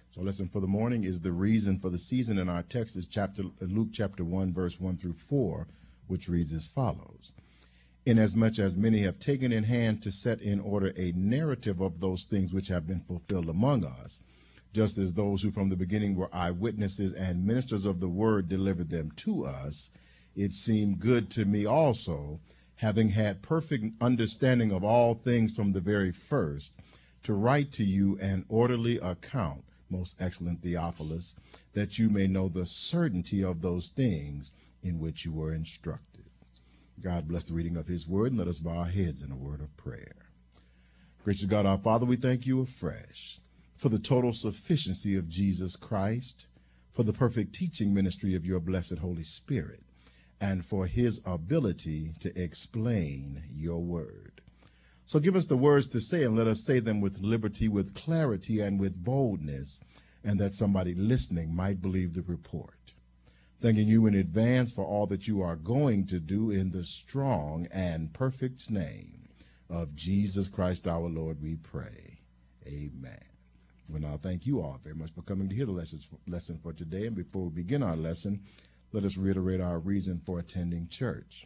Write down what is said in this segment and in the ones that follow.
So lesson for the morning is the reason for the season, and our text is Luke chapter 1, verse 1 through 4, which reads as follows. Inasmuch as many have taken in hand to set in order a narrative of those things which have been fulfilled among us, just as those who from the beginning were eyewitnesses and ministers of the word delivered them to us, it seemed good to me also, having had perfect understanding of all things from the very first, to write to you an orderly account, most excellent Theophilus, that you may know the certainty of those things in which you were instructed. God bless the reading of his word, and let us bow our heads in a word of prayer. Gracious God, our Father, we thank you afresh for the total sufficiency of Jesus Christ, for the perfect teaching ministry of your blessed Holy Spirit, and for his ability to explain your word. So give us the words to say, and let us say them with liberty, with clarity, and with boldness, and that somebody listening might believe the report. Thanking you in advance for all that you are going to do in the strong and perfect name of Jesus Christ our Lord, we pray. Amen. Well, now, thank you all very much for coming to hear the lesson for today. And before we begin our lesson, let us reiterate our reason for attending church.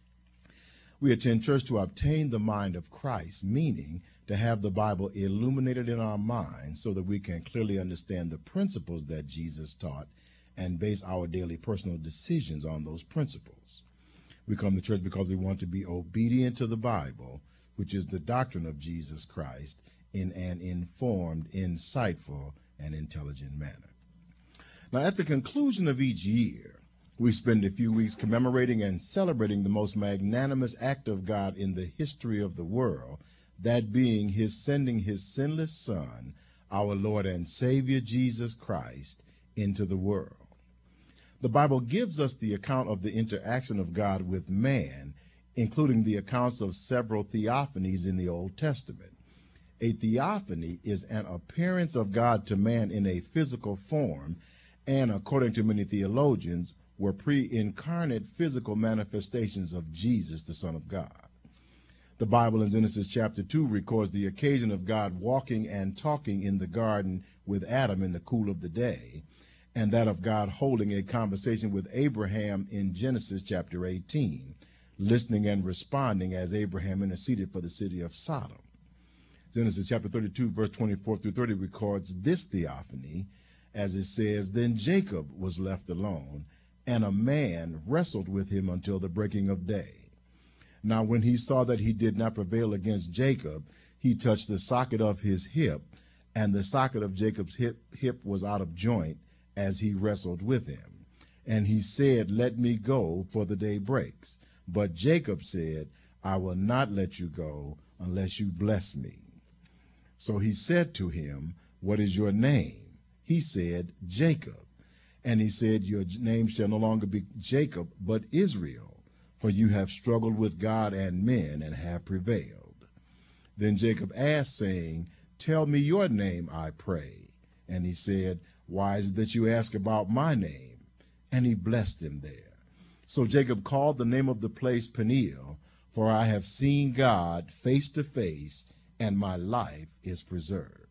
We attend church to obtain the mind of Christ, meaning to have the Bible illuminated in our minds so that we can clearly understand the principles that Jesus taught and base our daily personal decisions on those principles. We come to church because we want to be obedient to the Bible, which is the doctrine of Jesus Christ, in an informed, insightful, and intelligent manner. Now, at the conclusion of each year, we spend a few weeks commemorating and celebrating the most magnanimous act of God in the history of the world, that being his sending his sinless Son, our Lord and Savior Jesus Christ, into the world. The Bible gives us the account of the interaction of God with man, including the accounts of several theophanies in the Old Testament. A theophany is an appearance of God to man in a physical form, and according to many theologians, were pre-incarnate physical manifestations of Jesus, the Son of God. The Bible in Genesis chapter 2 records the occasion of God walking and talking in the garden with Adam in the cool of the day, and that of God holding a conversation with Abraham in Genesis chapter 18, listening and responding as Abraham interceded for the city of Sodom. Genesis chapter 32, verse 24 through 30 records this theophany, as it says, "Then Jacob was left alone, and a man wrestled with him until the breaking of day. Now when he saw that he did not prevail against Jacob, he touched the socket of his hip, and the socket of Jacob's hip was out of joint as he wrestled with him. And he said, 'Let me go, for the day breaks.' But Jacob said, 'I will not let you go unless you bless me.' So he said to him, 'What is your name?' He said, 'Jacob.' And he said, 'Your name shall no longer be Jacob, but Israel, for you have struggled with God and men and have prevailed.' Then Jacob asked, saying, 'Tell me your name, I pray.' And he said, 'Why is it that you ask about my name?' And he blessed him there. So Jacob called the name of the place Peniel, for I have seen God face to face, and my life is preserved."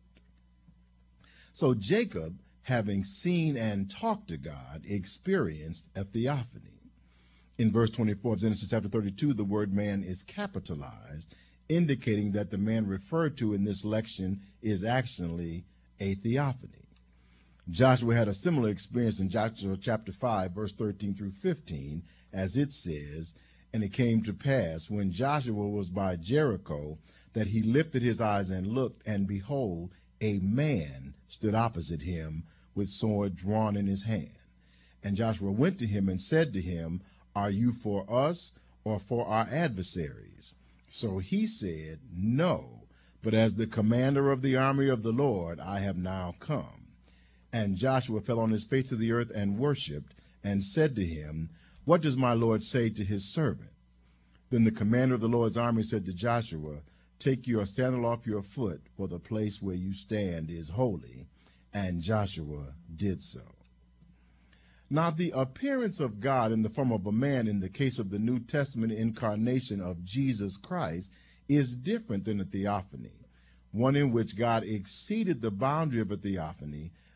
So Jacob, having seen and talked to God, experienced a theophany. In verse 24 of Genesis chapter 32, the word man is capitalized, indicating that the man referred to in this lection is actually a theophany. Joshua had a similar experience in Joshua chapter 5, verse 13 through 15, as it says, "And it came to pass, when Joshua was by Jericho, that he lifted his eyes and looked, and behold, a man stood opposite him, with sword drawn in his hand. And Joshua went to him and said to him, 'Are you for us or for our adversaries?' So he said, 'No, but as the commander of the army of the Lord, I have now come.' And Joshua fell on his face to the earth and worshipped, and said to him, 'What does my Lord say to his servant?' Then the commander of the Lord's army said to Joshua, 'Take your sandal off your foot, for the place where you stand is holy.' And Joshua did so." Now, the appearance of God in the form of a man in the case of the New Testament incarnation of Jesus Christ is different than a theophany, one in which God exceeded the boundary of a theophany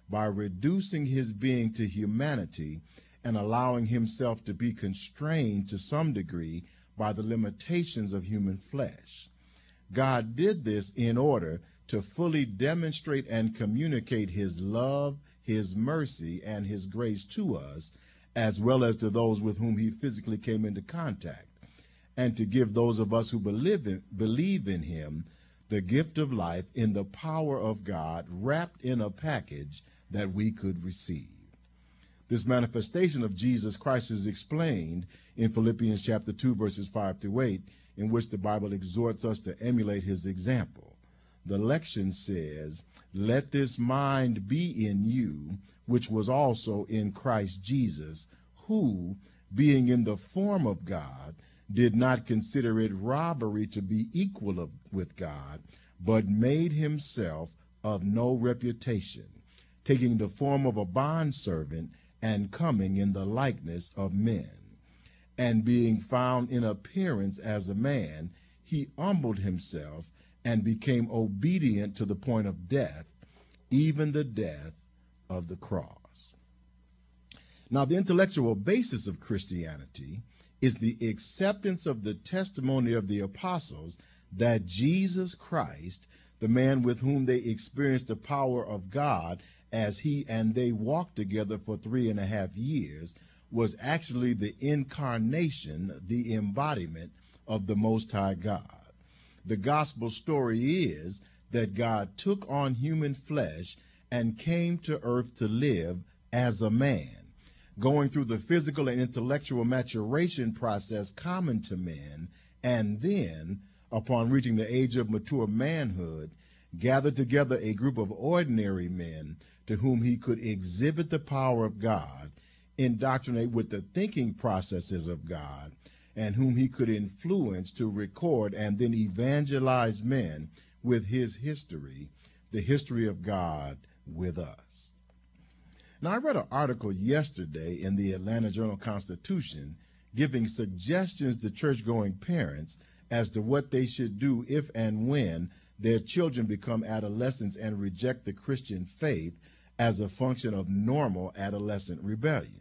by reducing his being to humanity and allowing himself to be constrained to some degree by the limitations of human flesh. God did this in order to fully demonstrate and communicate his love, his mercy, and his grace to us, as well as to those with whom he physically came into contact, and to give those of us who believe in him the gift of life in the power of God wrapped in a package that we could receive. This manifestation of Jesus Christ is explained in Philippians chapter 2, verses 5 through 8, in which the Bible exhorts us to emulate his example. The lection says, "Let this mind be in you, which was also in Christ Jesus, who, being in the form of God, did not consider it robbery to be equal with God, but made himself of no reputation, taking the form of a bondservant and coming in the likeness of men. And being found in appearance as a man, he humbled himself and became obedient to the point of death, even the death of the cross." Now, the intellectual basis of Christianity is the acceptance of the testimony of the apostles that Jesus Christ, the man with whom they experienced the power of God as he and they walked together for 3.5 years, was actually the incarnation, the embodiment of the Most High God. The gospel story is that God took on human flesh and came to earth to live as a man, going through the physical and intellectual maturation process common to men, and then, upon reaching the age of mature manhood, gathered together a group of ordinary men to whom he could exhibit the power of God, indoctrinate with the thinking processes of God, and whom he could influence to record and then evangelize men with his history, the history of God with us. Now, I read an article yesterday in the Atlanta Journal-Constitution giving suggestions to church-going parents as to what they should do if and when their children become adolescents and reject the Christian faith as a function of normal adolescent rebellion.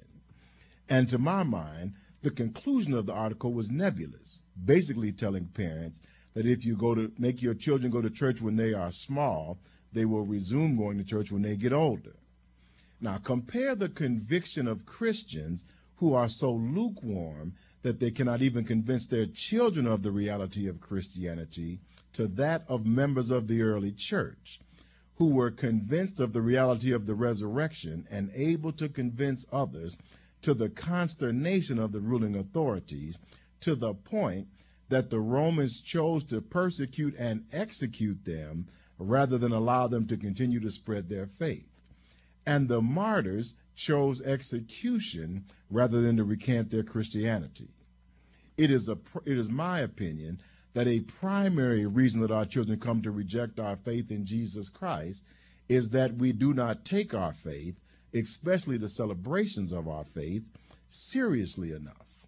And to my mind, the conclusion of the article was nebulous, basically telling parents that if you make your children go to church when they are small, they will resume going to church when they get older. Now, compare the conviction of Christians who are so lukewarm that they cannot even convince their children of the reality of Christianity to that of members of the early church, who were convinced of the reality of the resurrection and able to convince others, to the consternation of the ruling authorities, to the point that the Romans chose to persecute and execute them rather than allow them to continue to spread their faith. And the martyrs chose execution rather than to recant their Christianity. It is my opinion that a primary reason that our children come to reject our faith in Jesus Christ is that we do not take our faith, especially the celebrations of our faith, seriously enough.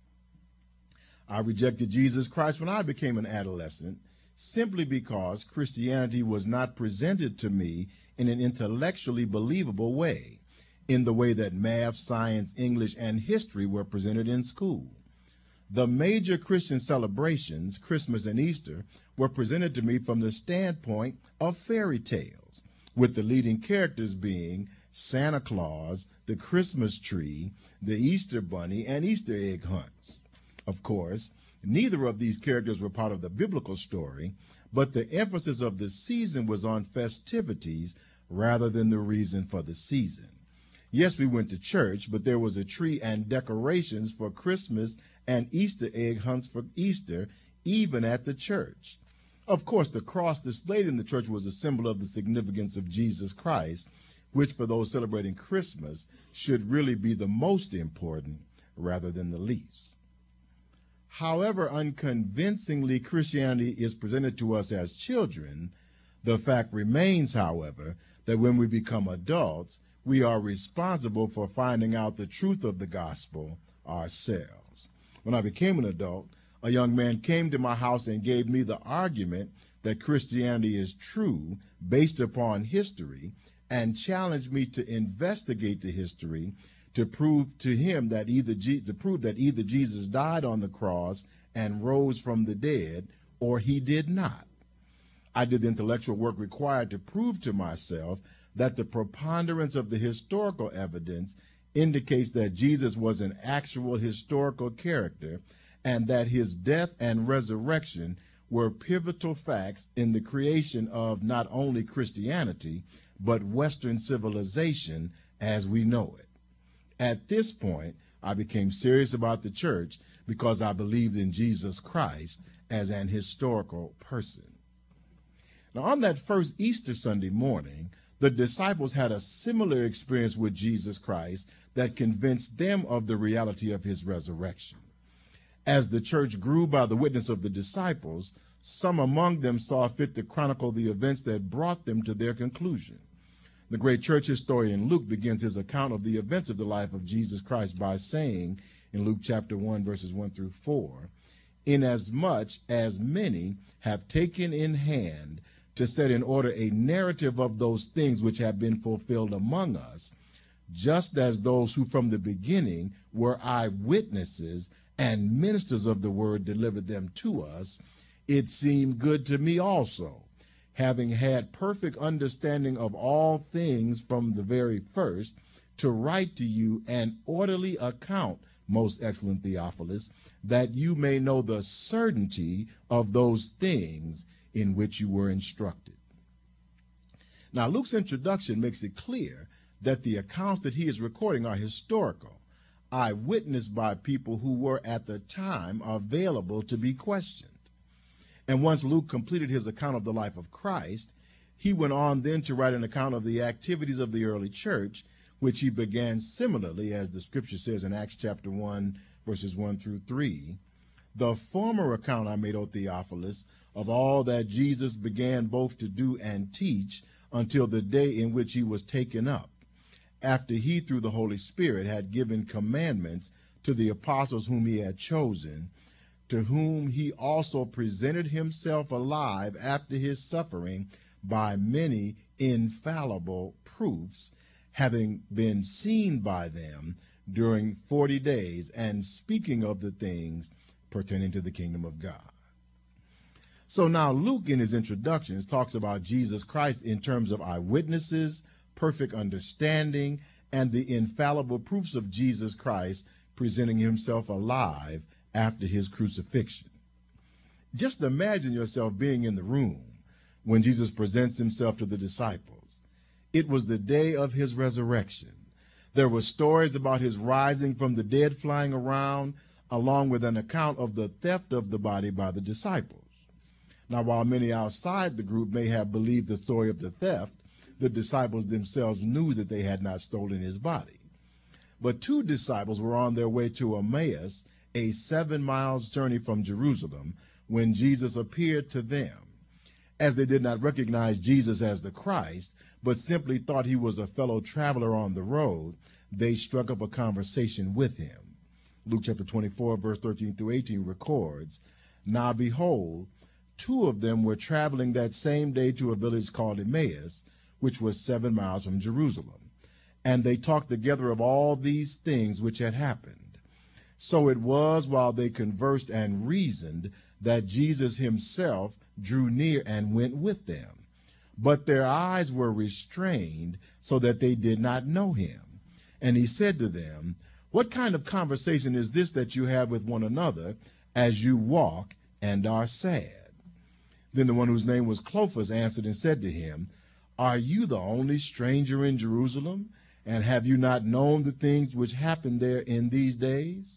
I rejected Jesus Christ when I became an adolescent simply because Christianity was not presented to me in an intellectually believable way, in the way that math, science, English, and history were presented in school. The major Christian celebrations, Christmas and Easter, were presented to me from the standpoint of fairy tales, with the leading characters being Santa Claus, the Christmas tree, the Easter bunny, and Easter egg hunts. Of course, neither of these characters were part of the biblical story, but the emphasis of the season was on festivities rather than the reason for the season. Yes, we went to church, but there was a tree and decorations for Christmas and Easter egg hunts for Easter, even at the church. Of course, the cross displayed in the church was a symbol of the significance of Jesus Christ, which for those celebrating Christmas should really be the most important rather than the least. However unconvincingly Christianity is presented to us as children, the fact remains, however, that when we become adults, we are responsible for finding out the truth of the gospel ourselves. When I became an adult, a young man came to my house and gave me the argument that Christianity is true based upon history, and challenged me to investigate the history to prove to him that either Jesus died on the cross and rose from the dead, or he did not. I did the intellectual work required to prove to myself that the preponderance of the historical evidence indicates that Jesus was an actual historical character and that his death and resurrection were pivotal facts in the creation of not only Christianity, but Western civilization as we know it. At this point, I became serious about the church because I believed in Jesus Christ as an historical person. Now, on that first Easter Sunday morning, the disciples had a similar experience with Jesus Christ that convinced them of the reality of his resurrection. As the church grew by the witness of the disciples, some among them saw fit to chronicle the events that brought them to their conclusion. The great church historian Luke begins his account of the events of the life of Jesus Christ by saying in Luke chapter 1, verses 1 through 4, "Inasmuch as many have taken in hand to set in order a narrative of those things which have been fulfilled among us, just as those who from the beginning were eyewitnesses and ministers of the word delivered them to us, it seemed good to me also, having had perfect understanding of all things from the very first, to write to you an orderly account, most excellent Theophilus, that you may know the certainty of those things in which you were instructed." Now, Luke's introduction makes it clear that the accounts that he is recording are historical, eyewitnessed by people who were at the time available to be questioned. And once Luke completed his account of the life of Christ, he went on then to write an account of the activities of the early church, which he began similarly, as the scripture says in Acts chapter 1, verses 1 through 3. "The former account I made, O Theophilus, of all that Jesus began both to do and teach until the day in which he was taken up, after he, through the Holy Spirit, had given commandments to the apostles whom he had chosen, to whom he also presented himself alive after his suffering by many infallible proofs, having been seen by them during 40 days, and speaking of the things pertaining to the kingdom of God." So now Luke, in his introductions, talks about Jesus Christ in terms of eyewitnesses, perfect understanding, and the infallible proofs of Jesus Christ presenting himself alive after his crucifixion. Just imagine yourself being in the room when Jesus presents himself to the disciples. It was the day of his resurrection. There were stories about his rising from the dead flying around, along with an account of the theft of the body by the disciples. Now, while many outside the group may have believed the story of the theft, the disciples themselves knew that they had not stolen his body. But two disciples were on their way to Emmaus, a 7 miles journey from Jerusalem, when Jesus appeared to them. As they did not recognize Jesus as the Christ, but simply thought he was a fellow traveler on the road, they struck up a conversation with him. Luke chapter 24, verse 13 through 18 records, "Now behold, two of them were traveling that same day to a village called Emmaus, which was 7 miles from Jerusalem. And they talked together of all these things which had happened. So it was while they conversed and reasoned that Jesus himself drew near and went with them. But their eyes were restrained so that they did not know him. And he said to them, 'What kind of conversation is this that you have with one another as you walk and are sad?' Then the one whose name was Clopas answered and said to him, 'Are you the only stranger in Jerusalem? And have you not known the things which happened there in these days?'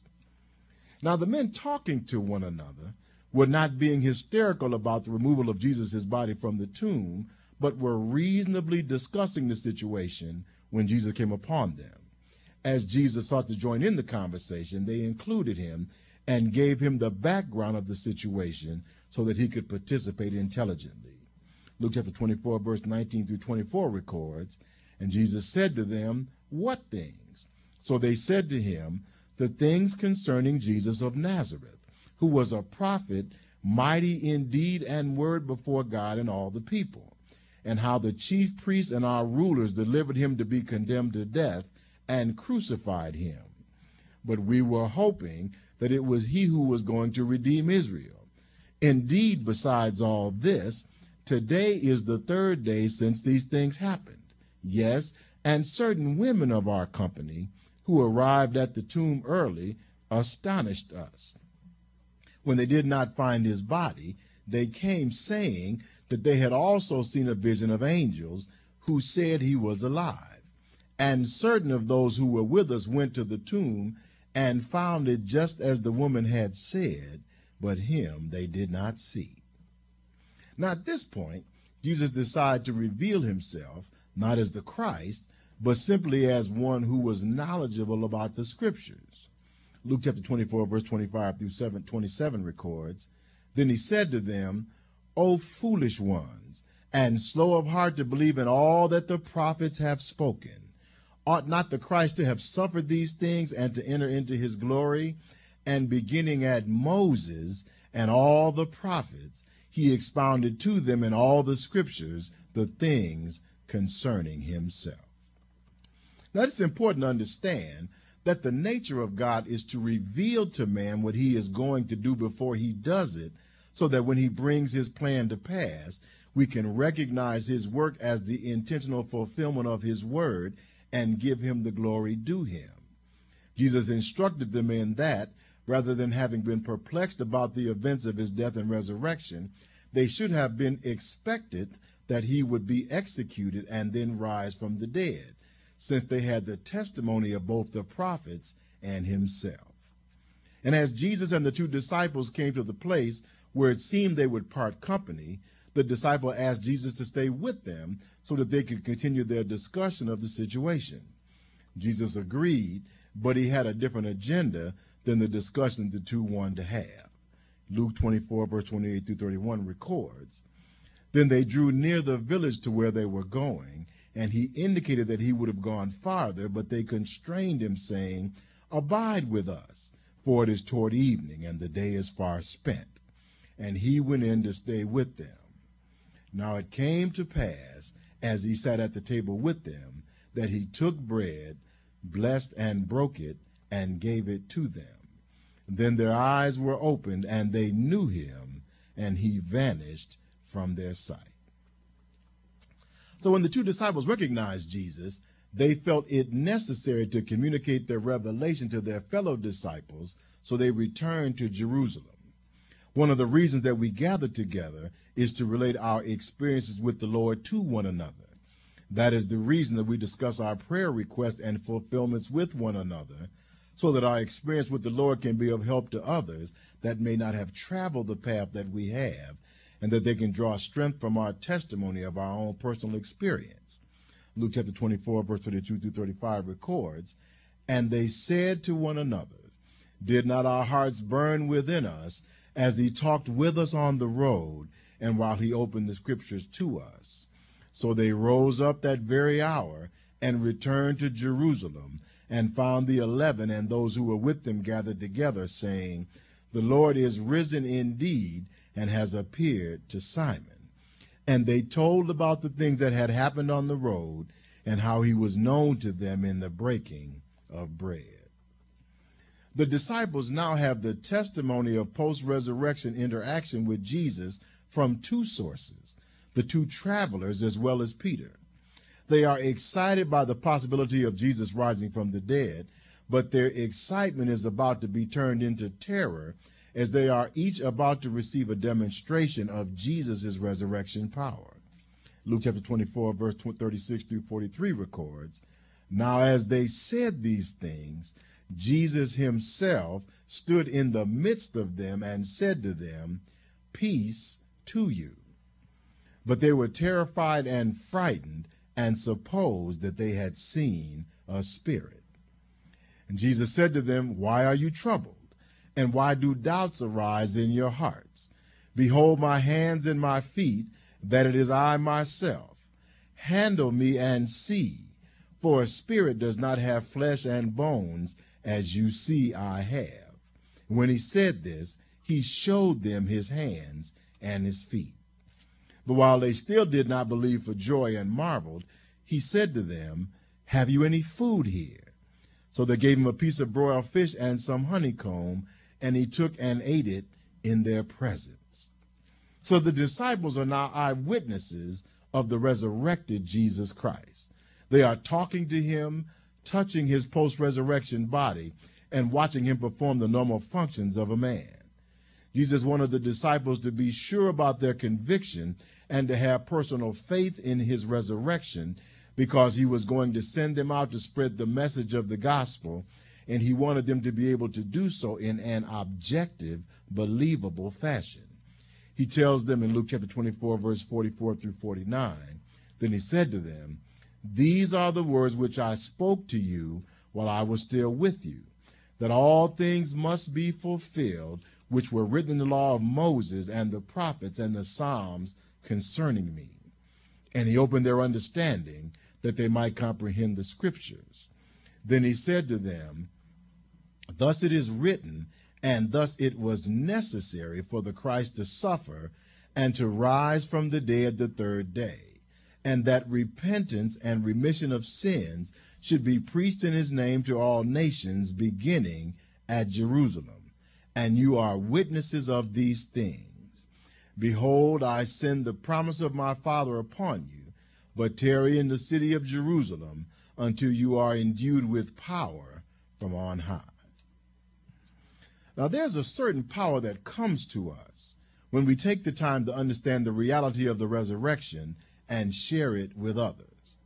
Now the men talking to one another were not being hysterical about the removal of Jesus' body from the tomb, but were reasonably discussing the situation when Jesus came upon them. As Jesus sought to join in the conversation, they included him and gave him the background of the situation so that he could participate intelligently. Luke chapter 24, verse 19 through 24 records, "And Jesus said to them, 'What things?' So they said to him, 'The things concerning Jesus of Nazareth, who was a prophet, mighty in deed and word before God and all the people. and how the chief priests and our rulers delivered him to be condemned to death and crucified him. But we were hoping that it was he who was going to redeem Israel. Indeed, besides all this, today is the third day since these things happened. Yes, and certain women of our company who arrived at the tomb early astonished us. When they did not find his body, they came saying that they had also seen a vision of angels who said he was alive. And certain of those who were with us went to the tomb and found it just as the woman had said, but him they did not see. Now at this point, Jesus decided to reveal himself, not as the Christ, but simply as one who was knowledgeable about the scriptures. Luke chapter 24, verse 25 through 27 records, "Then he said to them, O foolish ones, and slow of heart to believe in all that the prophets have spoken. Ought not the Christ to have suffered these things and to enter into his glory? And beginning at Moses and all the prophets, he expounded to them in all the scriptures the things concerning himself." Now it's important to understand that the nature of God is to reveal to man what he is going to do before he does it, so that when he brings his plan to pass, we can recognize his work as the intentional fulfillment of his word and give him the glory due him. Jesus instructed them in that, rather than having been perplexed about the events of his death and resurrection, they should have been expected that he would be executed and then rise from the dead, since they had the testimony of both the prophets and himself. And as Jesus and the two disciples came to the place where it seemed they would part company, the disciple asked Jesus to stay with them so that they could continue their discussion of the situation. Jesus agreed, but he had a different agenda than the discussion the two wanted to have. Luke 24, verse 28 through 31 records, "Then they drew near the village to where they were going, and he indicated that he would have gone farther, but they constrained him, saying, 'Abide with us, for it is toward evening, and the day is far spent.' And he went in to stay with them. Now it came to pass, as he sat at the table with them, that he took bread, blessed and broke it, and gave it to them. Then their eyes were opened, and they knew him, and he vanished from their sight." So when the two disciples recognized Jesus, they felt it necessary to communicate their revelation to their fellow disciples, so they returned to Jerusalem. One of the reasons that we gather together is to relate our experiences with the Lord to one another. That is the reason that we discuss our prayer requests and fulfillments with one another, so that our experience with the Lord can be of help to others that may not have traveled the path that we have, and that they can draw strength from our testimony of our own personal experience. Luke chapter 24, verse 32 through 35 records, "And they said to one another, 'Did not our hearts burn within us as he talked with us on the road, and while he opened the scriptures to us?' So they rose up that very hour and returned to Jerusalem, and found the 11 and those who were with them gathered together, saying, 'The Lord is risen indeed, and has appeared to Simon.' And they told about the things that had happened on the road, and how he was known to them in the breaking of bread." The disciples now have the testimony of post-resurrection interaction with Jesus from two sources, the two travelers as well as Peter. They are excited by the possibility of Jesus rising from the dead, but their excitement is about to be turned into terror, as they are each about to receive a demonstration of Jesus' resurrection power. Luke chapter 24, verse 36 through 43 records, "Now as they said these things, Jesus himself stood in the midst of them and said to them, 'Peace to you.' But they were terrified and frightened, and supposed that they had seen a spirit. And Jesus said to them, 'Why are you troubled? And why do doubts arise in your hearts? Behold my hands and my feet, that it is I myself. Handle me and see, for a spirit does not have flesh and bones, as you see I have.' When he said this, he showed them his hands and his feet. But while they still did not believe for joy and marveled, he said to them, "Have you any food here?" So they gave him a piece of broiled fish and some honeycomb, and he took and ate it in their presence. So the disciples are now eyewitnesses of the resurrected Jesus Christ. They are talking to him, touching his post-resurrection body, and watching him perform the normal functions of a man. Jesus wanted the disciples to be sure about their conviction and to have personal faith in his resurrection, because he was going to send them out to spread the message of the gospel, and he wanted them to be able to do so in an objective, believable fashion. He tells them in Luke chapter 24, verse 44 through 49, "Then he said to them, 'These are the words which I spoke to you while I was still with you, that all things must be fulfilled which were written in the law of Moses and the prophets and the Psalms concerning me.' And he opened their understanding that they might comprehend the scriptures. Then he said to them, 'Thus it is written, and thus it was necessary for the Christ to suffer and to rise from the dead the third day, and that repentance and remission of sins should be preached in his name to all nations, beginning at Jerusalem. And you are witnesses of these things. Behold, I send the promise of my Father upon you, but tarry in the city of Jerusalem until you are endued with power from on high.'" Now, there's a certain power that comes to us when we take the time to understand the reality of the resurrection and share it with others.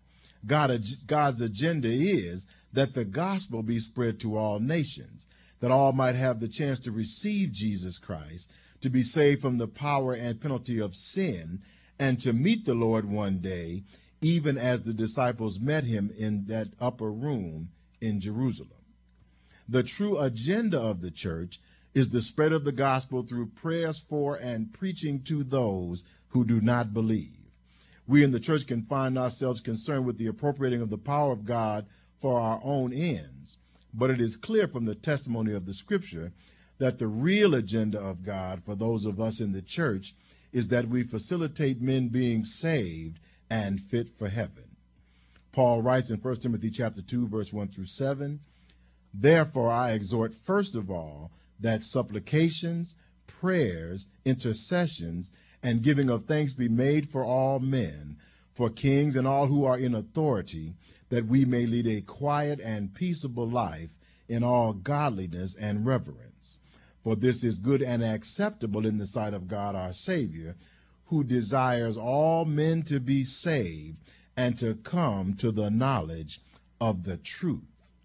God's agenda is that the gospel be spread to all nations, that all might have the chance to receive Jesus Christ, to be saved from the power and penalty of sin, and to meet the Lord one day, even as the disciples met him in that upper room in Jerusalem. The true agenda of the church is the spread of the gospel through prayers for and preaching to those who do not believe. We in the church can find ourselves concerned with the appropriating of the power of God for our own ends, but it is clear from the testimony of the scripture that the real agenda of God for those of us in the church is that we facilitate men being saved and fit for heaven. Paul writes in 1 Timothy chapter 2, verse 1 through 7, "Therefore I exhort first of all that supplications, prayers, intercessions, and giving of thanks be made for all men, for kings and all who are in authority, that we may lead a quiet and peaceable life in all godliness and reverence. For this is good and acceptable in the sight of God our Savior, who desires all men to be saved and to come to the knowledge of the truth.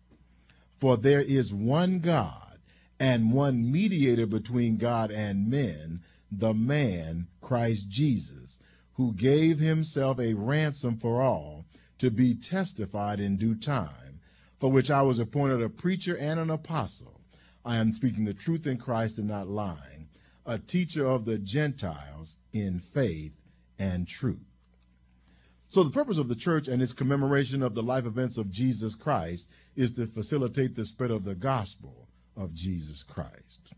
For there is one God and one mediator between God and men, the man Christ Jesus, who gave himself a ransom for all, to be testified in due time, for which I was appointed a preacher and an apostle. I am speaking the truth in Christ and not lying, a teacher of the Gentiles in faith and truth." So the purpose of the church and its commemoration of the life events of Jesus Christ is to facilitate the spread of the gospel of Jesus Christ.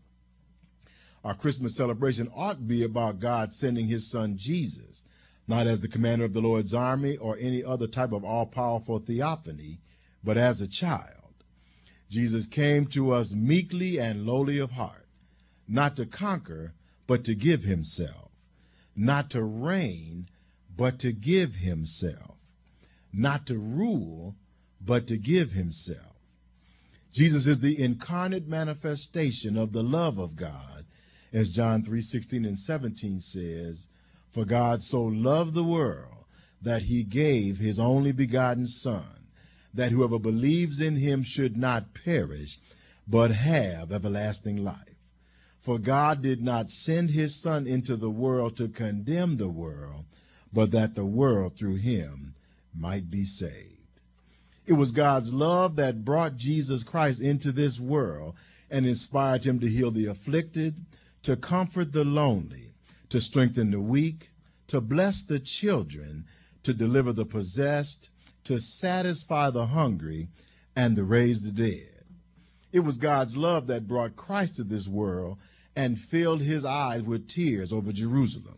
Our Christmas celebration ought to be about God sending his son Jesus, not as the commander of the Lord's army or any other type of all-powerful theophany, but as a child. Jesus came to us meekly and lowly of heart, not to conquer, but to give himself, not to reign, but to give himself, not to rule, but to give himself. Jesus is the incarnate manifestation of the love of God, as John 3:16 and 17 says, "For God so loved the world that he gave his only begotten Son, that whoever believes in him should not perish, but have everlasting life. For God did not send his Son into the world to condemn the world, but that the world through him might be saved." It was God's love that brought Jesus Christ into this world and inspired him to heal the afflicted, to comfort the lonely, to strengthen the weak, to bless the children, to deliver the possessed, to satisfy the hungry, and to raise the dead. It was God's love that brought Christ to this world and filled his eyes with tears over Jerusalem,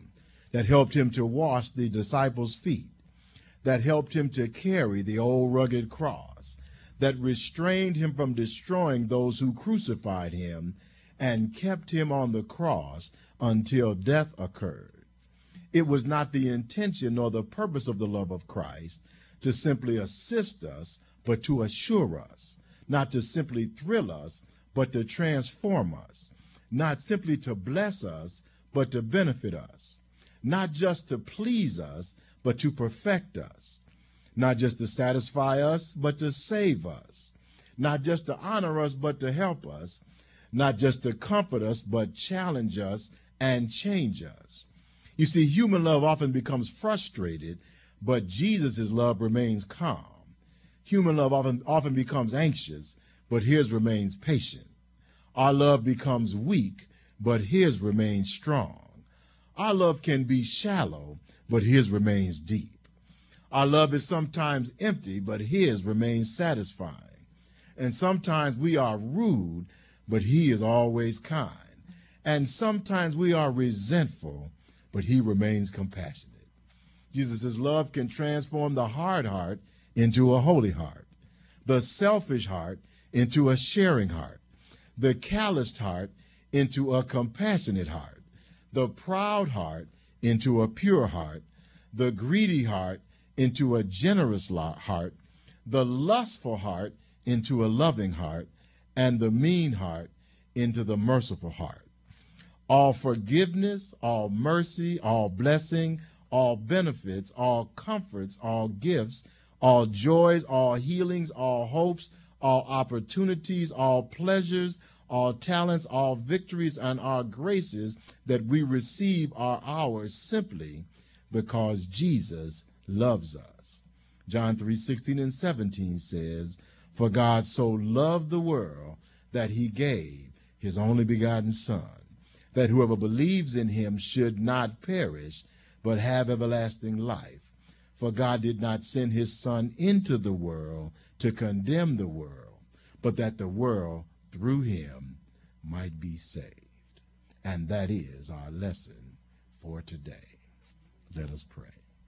that helped him to wash the disciples' feet, that helped him to carry the old rugged cross, that restrained him from destroying those who crucified him and kept him on the cross until death occurred. It was not the intention nor the purpose of the love of Christ to simply assist us, but to assure us, not to simply thrill us, but to transform us, not simply to bless us, but to benefit us, not just to please us, but to perfect us, not just to satisfy us, but to save us, not just to honor us, but to help us, not just to comfort us, but challenge us and change us. You see, human love often becomes frustrated, but Jesus' love remains calm. Human love often becomes anxious, but his remains patient. Our love becomes weak, but his remains strong. Our love can be shallow, but his remains deep. Our love is sometimes empty, but his remains satisfying. And sometimes we are rude, but he is always kind. And sometimes we are resentful, but he remains compassionate. Jesus' love can transform the hard heart into a holy heart, the selfish heart into a sharing heart, the calloused heart into a compassionate heart, the proud heart into a pure heart, the greedy heart into a generous heart, the lustful heart into a loving heart, and the mean heart into the merciful heart. All forgiveness, all mercy, all blessing, all benefits, all comforts, all gifts, all joys, all healings, all hopes, all opportunities, all pleasures, all talents, all victories, and our graces that we receive are ours simply because Jesus loves us. John 3:16 and 17 says, "For God so loved the world that he gave his only begotten Son, that whoever believes in him should not perish, but have everlasting life. For God did not send his Son into the world to condemn the world, but that the world through him might be saved." And that is our lesson for today. Let us pray.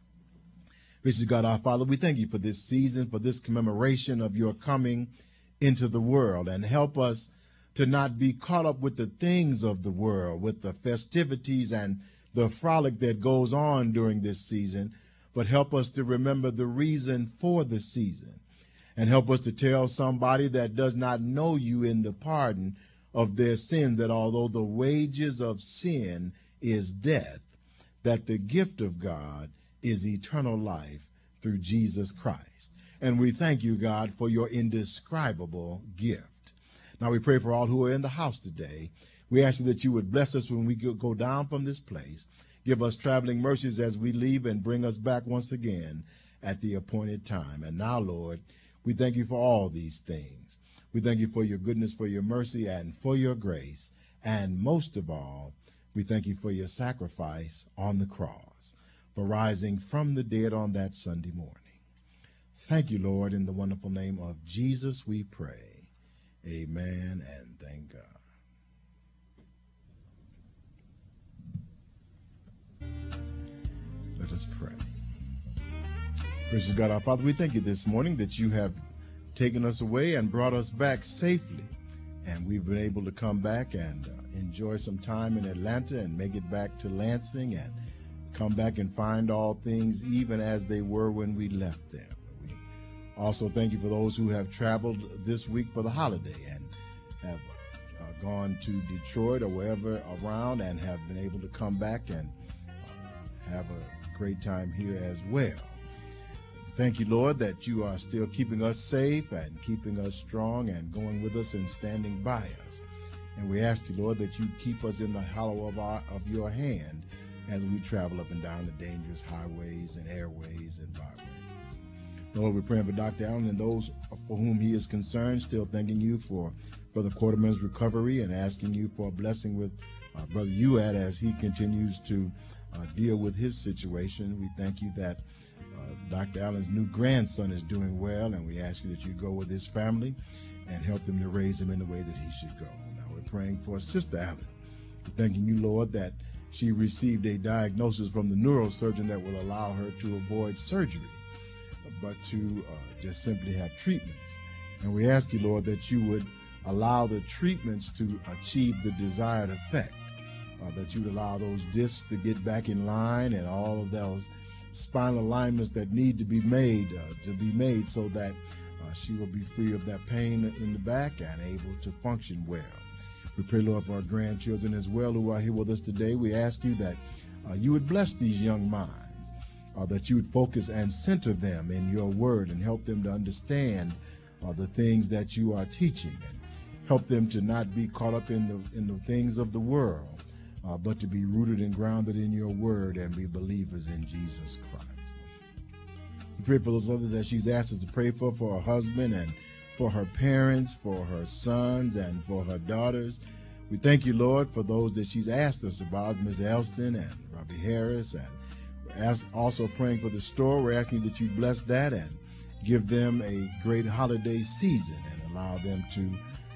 Gracious God, our Father, we thank you for this season, for this commemoration of your coming into the world, and help us to not be caught up with the things of the world, with the festivities and the frolic that goes on during this season, but help us to remember the reason for the season, and help us to tell somebody that does not know you in the pardon of their sin that although the wages of sin is death, that the gift of God is eternal life through Jesus Christ. And we thank you, God, for your indescribable gift. Now we pray for all who are in the house today. We ask you that you would bless us when we go down from this place. Give us traveling mercies as we leave and bring us back once again at the appointed time. And now, Lord, we thank you for all these things. We thank you for your goodness, for your mercy, and for your grace. And most of all, we thank you for your sacrifice on the cross, for rising from the dead on that Sunday morning. Thank you, Lord. In the wonderful name of Jesus we pray. Amen and thank God. Let us pray. Gracious God, our Father, we thank you this morning that you have taken us away and brought us back safely. And we've been able to come back and enjoy some time in Atlanta and make it back to Lansing and come back and find all things even as they were when we left them. We also thank you for those who have traveled this week for the holiday and have gone to Detroit or wherever around and have been able to come back and have a great time here as well. Thank you, Lord, that you are still keeping us safe and keeping us strong and going with us and standing by us. And we ask you, Lord, that you keep us in the hollow of your hand as we travel up and down the dangerous highways and airways and byways. Lord, we're praying for Dr. Allen and those for whom he is concerned, still thanking you for Brother Quarterman's recovery and asking you for a blessing with Brother Uad as he continues to deal with his situation. We thank you that Dr. Allen's new grandson is doing well, and we ask you that you go with his family and help them to raise him in the way that he should go. Now we're praying for Sister Allen. We're thanking you, Lord, that she received a diagnosis from the neurosurgeon that will allow her to avoid surgery, but to just simply have treatments. And we ask you, Lord, that you would allow the treatments to achieve the desired effect, that you would allow those discs to get back in line and all of those spinal alignments that need to be made so that she will be free of that pain in the back and able to function well. We pray, Lord, for our grandchildren as well who are here with us today. We ask you that you would bless these young minds, that you would focus and center them in your word and help them to understand the things that you are teaching, and help them to not be caught up in the things of the world, but to be rooted and grounded in your word and be believers in Jesus Christ. We pray for those others that she's asked us to pray for her husband and for her parents, for her sons, and for her daughters. We thank you, Lord, for those that she's asked us about, Ms. Elston and Robbie Harris, and we're also praying for the store. We're asking you that you bless that and give them a great holiday season and allow them to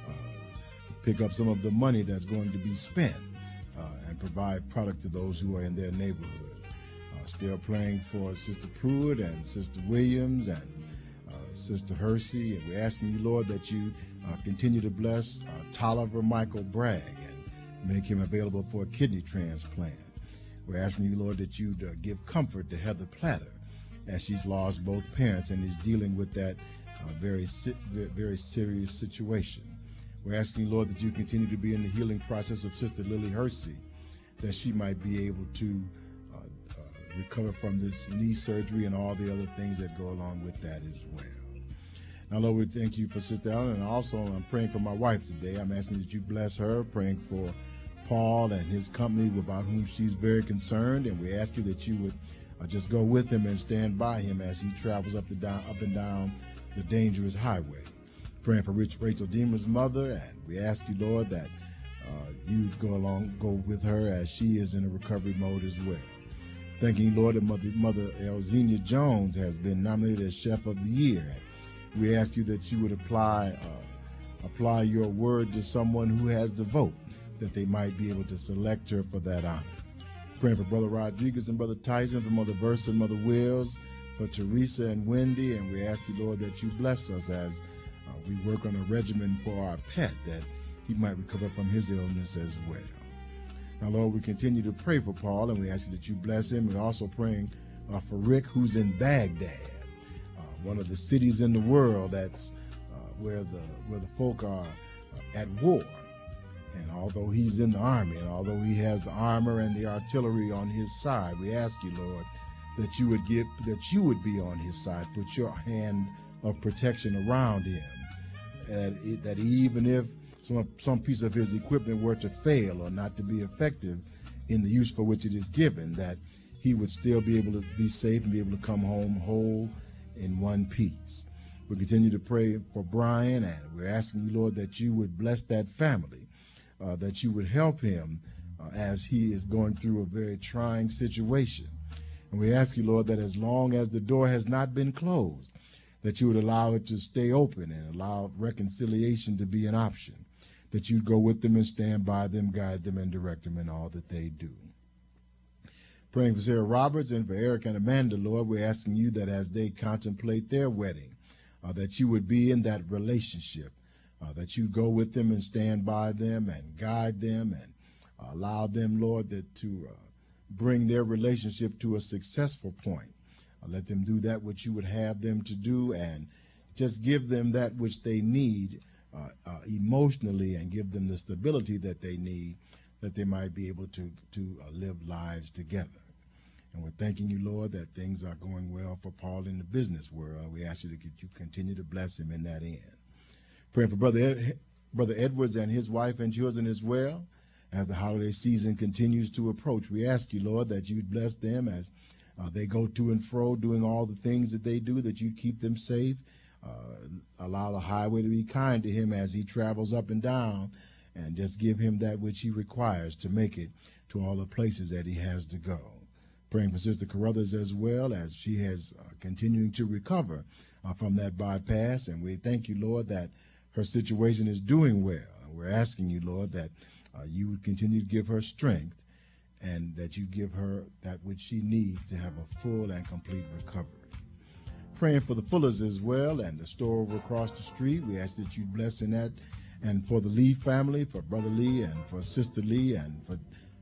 pick up some of the money that's going to be spent and provide product to those who are in their neighborhood. Still praying for Sister Pruitt and Sister Williams and Sister Hersey, and we're asking you, Lord, that you continue to bless Tolliver Michael Bragg and make him available for a kidney transplant. We're asking you, Lord, that you give comfort to Heather Platter as she's lost both parents and is dealing with that very serious situation. We're asking, Lord, that you continue to be in the healing process of Sister Lily Hersey, that she might be able to recover from this knee surgery and all the other things that go along with that as well. Now, Lord, we thank you for Sister Ellen, and also I'm praying for my wife today. I'm asking that you bless her, praying for Paul and his company about whom she's very concerned, and we ask you that you would just go with him and stand by him as he travels up and down the dangerous highway. Praying for Rachel Deemer's mother, and we ask you, Lord, that you go with her as she is in a recovery mode as well. Thanking you, Lord, that Mother Elzenia Jones has been nominated as Chef of the Year. We ask you that you would apply your word to someone who has the vote, that they might be able to select her for that honor. Praying for Brother Rodriguez and Brother Tyson, for Mother Versa and Mother Wills, for Teresa and Wendy, and we ask you, Lord, that you bless us as we work on a regimen for our pet, that he might recover from his illness as well. Now, Lord, we continue to pray for Paul, and we ask you that you bless him. We're also praying for Rick, who's in Baghdad, one of the cities in the world that's where the folk are at war. And although he's in the army, and although he has the armor and the artillery on his side, we ask you, Lord, that you would be on his side, put your hand of protection around him, that even if some piece of his equipment were to fail or not to be effective in the use for which it is given, that he would still be able to be safe and be able to come home whole in one piece. We continue to pray for Brian, and we're asking you, Lord, that you would bless that family, that you would help him as he is going through a very trying situation. And we ask you, Lord, that as long as the door has not been closed, that you would allow it to stay open and allow reconciliation to be an option, that you'd go with them and stand by them, guide them, and direct them in all that they do. Praying for Sarah Roberts and for Eric and Amanda, Lord, we're asking you that as they contemplate their wedding, that you would be in that relationship, that you'd go with them and stand by them and guide them and allow them, Lord, to bring their relationship to a successful point. Let them do that which you would have them to do, and just give them that which they need emotionally, and give them the stability that they need, that they might be able to live lives together. And we're thanking you, Lord, that things are going well for Paul in the business world. We ask you to continue to bless him in that end. Praying for Brother Edwards and his wife and children as well. As the holiday season continues to approach, we ask you, Lord, that you'd bless them as they go to and fro doing all the things that they do, that you keep them safe. Allow the highway to be kind to him as he travels up and down, and just give him that which he requires to make it to all the places that he has to go. Praying for Sister Carruthers as well, as she has continuing to recover from that bypass, and we thank you, Lord, that her situation is doing well. We're asking you, Lord, that you would continue to give her strength and that you give her that which she needs to have a full and complete recovery. Praying for the Fullers as well and the store over across the street. We ask that you bless in that, and for the Lee family, for Brother Lee and for Sister Lee, and for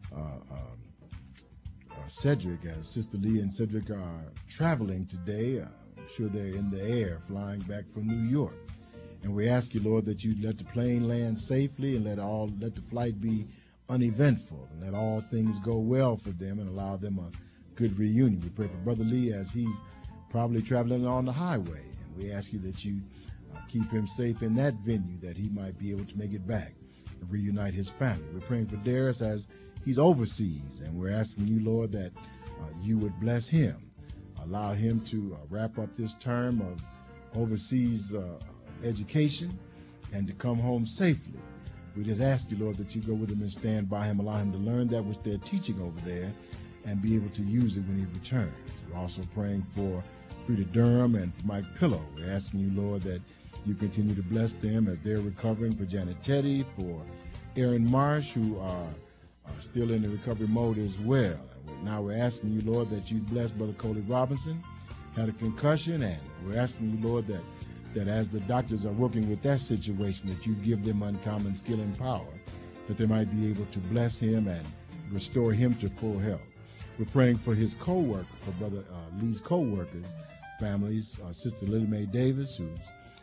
Cedric, as Sister Lee and Cedric are traveling today. I'm sure they're in the air flying back from New York. And we ask you, Lord, that you let the plane land safely and let the flight be uneventful, and let all things go well for them and allow them a good reunion. We pray for Brother Lee as he's probably traveling on the highway, and we ask you that you keep him safe in that venue, that he might be able to make it back and reunite his family. We're praying for Darius as he's overseas, and we're asking you, Lord, that you would bless him, allow him to wrap up this term of overseas education and to come home safely. We just ask you, Lord, that you go with him and stand by him, allow him to learn that which they're teaching over there and be able to use it when he returns. We're also praying for Frida Durham and for Mike Pillow. We're asking you, Lord, that you continue to bless them as they're recovering, for Janet Teddy, for Aaron Marsh, who are still in the recovery mode as well. Now we're asking you, Lord, that you bless Brother Coley Robinson, had a concussion, and we're asking you, Lord, that as the doctors are working with that situation, that you give them uncommon skill and power, that they might be able to bless him and restore him to full health. We're praying for his co-worker, for Brother Lee's co-workers, families, Sister Lily Mae Davis, who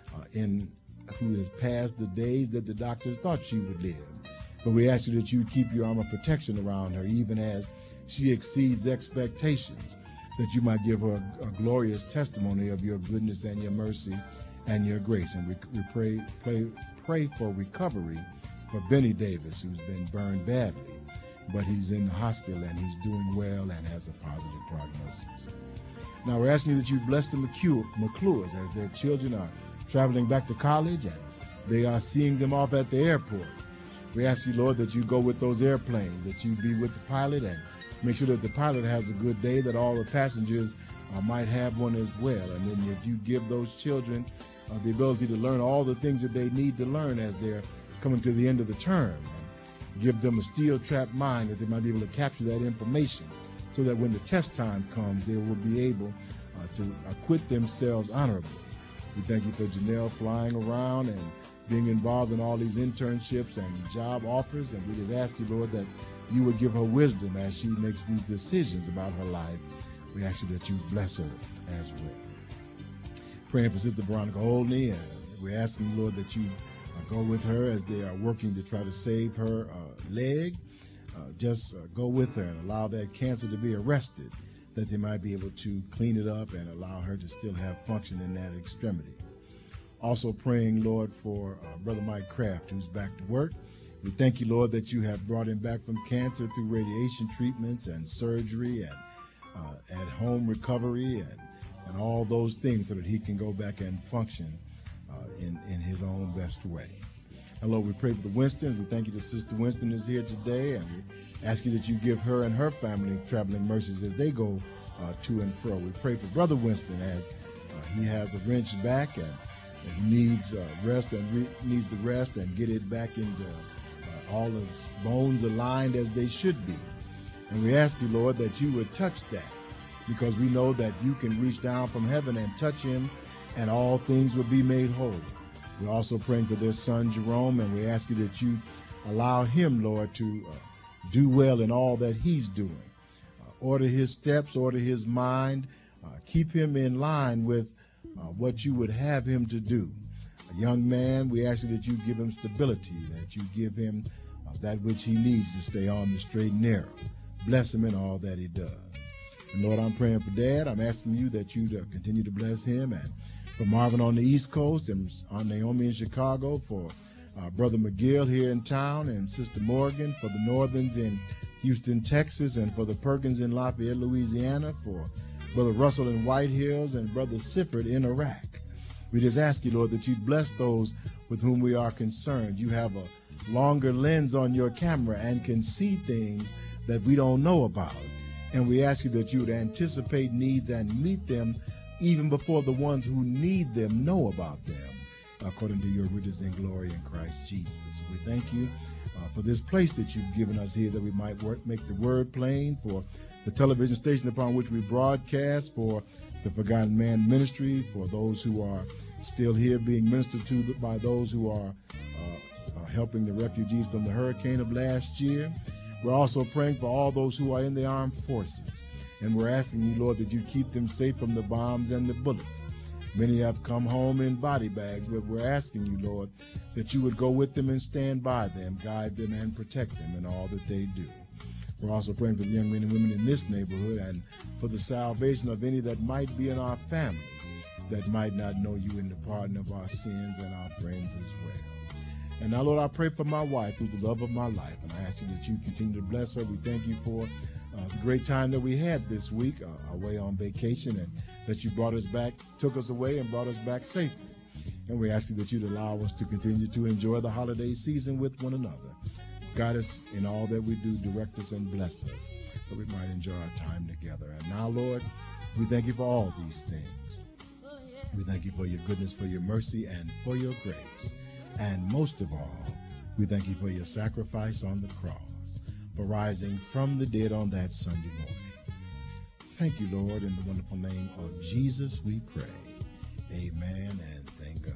has passed the days that the doctors thought she would live. But we ask you that you keep your arm of protection around her, even as she exceeds expectations, that you might give her a glorious testimony of your goodness and your mercy and your grace. And we pray for recovery for Benny Davis, who's been burned badly, but he's in the hospital and he's doing well and has a positive prognosis. Now we're asking you that you bless the McClures as their children are traveling back to college and they are seeing them off at the airport. We ask you, Lord, that you go with those airplanes, that you be with the pilot and make sure that the pilot has a good day, that all the passengers might have one as well. And then that you give those children the ability to learn all the things that they need to learn as they're coming to the end of the term. And give them a steel-trapped mind, that they might be able to capture that information so that when the test time comes, they will be able to acquit themselves honorably. We thank you for Janelle flying around and being involved in all these internships and job offers, and we just ask you, Lord, that you would give her wisdom as she makes these decisions about her life. We ask you that you bless her as well. Praying for Sister Veronica Olney, and we're asking, Lord, that you go with her as they are working to try to save her leg. Just go with her and allow that cancer to be arrested, that they might be able to clean it up and allow her to still have function in that extremity. Also praying, Lord, for Brother Mike Kraft, who's back to work. We thank you, Lord, that you have brought him back from cancer through radiation treatments and surgery and at-home recovery and all those things, so that he can go back and function in his own best way. And Lord, we pray for the Winstons. We thank you that Sister Winston is here today, and we ask you that you give her and her family traveling mercies as they go to and fro. We pray for Brother Winston as he has a wrenched back and he needs rest and needs to rest and get it back into all his bones aligned as they should be. And we ask you, Lord, that you would touch that, because we know that you can reach down from heaven and touch him and all things will be made whole. We're also praying for their son, Jerome, and we ask you that you allow him, Lord, to do well in all that he's doing. Order his steps, order his mind, keep him in line with what you would have him to do. A young man, we ask you that you give him stability, that you give him that which he needs to stay on the straight and narrow. Bless him in all that he does. And Lord, I'm praying for Dad. I'm asking you that you continue to bless him, and for Marvin on the East Coast, and Aunt Naomi in Chicago, for Brother McGill here in town, and Sister Morgan, for the Northerns in Houston, Texas, and for the Perkins in Lafayette, Louisiana, for Brother Russell in White Hills, and Brother Sifford in Iraq. We just ask you, Lord, that you bless those with whom we are concerned. You have a longer lens on your camera and can see things that we don't know about. And we ask you that you would anticipate needs and meet them even before the ones who need them know about them. according to your riches and glory in Christ Jesus. We thank you for this place that you've given us here, that we might make the word plain, for the television station upon which we broadcast, for the Forgotten Man Ministry, for those who are still here being ministered to by those who are helping the refugees from the hurricane of last year. We're also praying for all those who are in the armed forces. And we're asking you, Lord, that you keep them safe from the bombs and the bullets. Many have come home in body bags, but we're asking you, Lord, that you would go with them and stand by them, guide them and protect them in all that they do. We're also praying for the young men and women in this neighborhood and for the salvation of any that might be in our family that might not know you in the pardon of our sins, and our friends as well. And now, Lord, I pray for my wife, who's the love of my life, and I ask you that you continue to bless her. We thank you for the great time that we had this week away on vacation, and that you brought us back, took us away and brought us back safely. And we ask you that you'd allow us to continue to enjoy the holiday season with one another. Guide us in all that we do, direct us and bless us, that we might enjoy our time together. And now, Lord, we thank you for all these things. We thank you for your goodness, for your mercy, and for your grace. And most of all, we thank you for your sacrifice on the cross, for rising from the dead on that Sunday morning. Thank you, Lord, in the wonderful name of Jesus we pray. Amen, and thank God.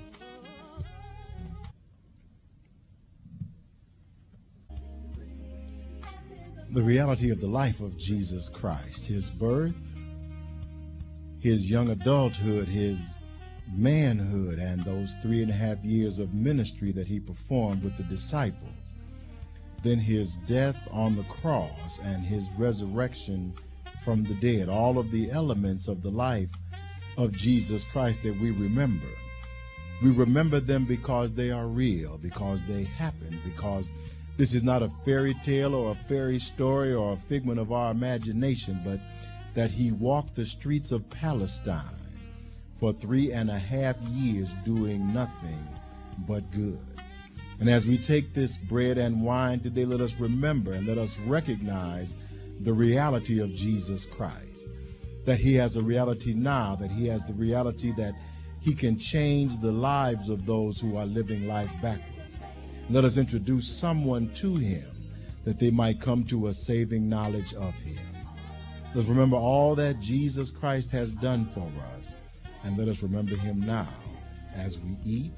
The reality of the life of Jesus Christ, his birth, his young adulthood, his manhood, and those 3.5 years of ministry that he performed with the disciples, then his death on the cross and his resurrection from the dead, all of the elements of the life of Jesus Christ that we remember. We remember them because they are real, because they happened, because this is not a fairy tale or a fairy story or a figment of our imagination, but that he walked the streets of Palestine for 3.5 years doing nothing but good. And as we take this bread and wine today, let us remember and let us recognize the reality of Jesus Christ, that he has a reality now, that he has the reality that he can change the lives of those who are living life backwards. Let us introduce someone to him that they might come to a saving knowledge of him. Let's remember all that Jesus Christ has done for us, and let us remember him now as we eat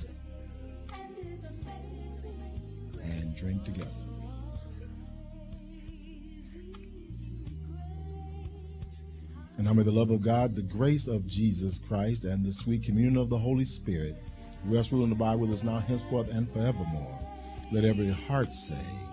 and drink together. And now may the love of God, the grace of Jesus Christ, and the sweet communion of the Holy Spirit rest, rule, and abide with us now, henceforth, and forevermore. Let every heart say,